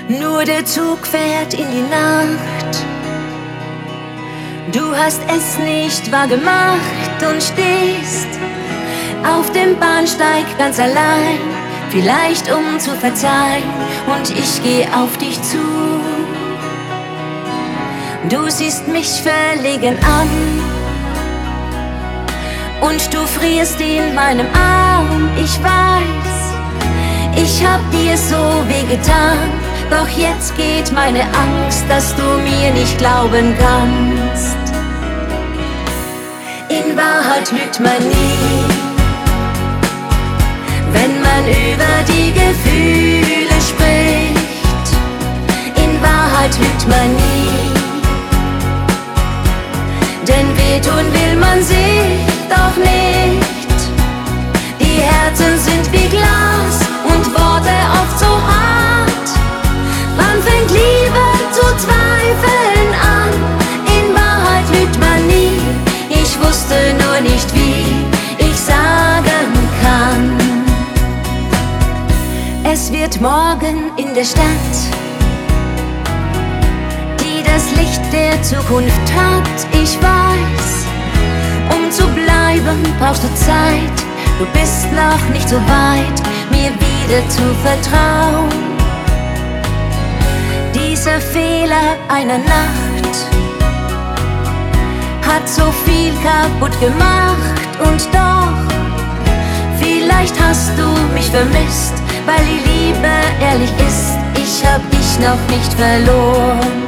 Nur der Zug fährt in die Nacht. Du hast es nicht wahr gemacht und stehst auf dem Bahnsteig ganz allein, vielleicht um zu verzeihen, und ich geh auf dich zu. Du siehst mich verlegen an und du frierst in meinem Arm. Ich weiß, ich hab dir so wehgetan, doch jetzt geht meine Angst, dass du mir nicht glauben kannst. In Wahrheit lügt man nie, wenn man über die Gefühle spricht. In Wahrheit lügt man nie, denn wehtun will man sich doch nicht. Die Herzen sind wie Glas und Worte oft so hart. Wann fängt Liebe zu zweifeln an? In Wahrheit lügt man nie, ich wusste nur nicht, wie ich sagen kann. Es wird morgen in der Stadt, die das Licht der Zukunft hat. Ich weiß, um zu bleiben brauchst du Zeit. Du bist noch nicht so weit, mir wieder zu vertrauen. Dieser Fehler einer Nacht hat so viel kaputt gemacht. Und doch, vielleicht hast du mich vermisst, weil die Liebe ehrlich ist, ich hab dich noch nicht verloren.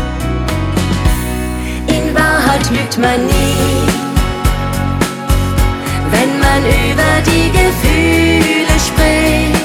In Wahrheit lügt man nie, wenn man über die Gefühle spricht.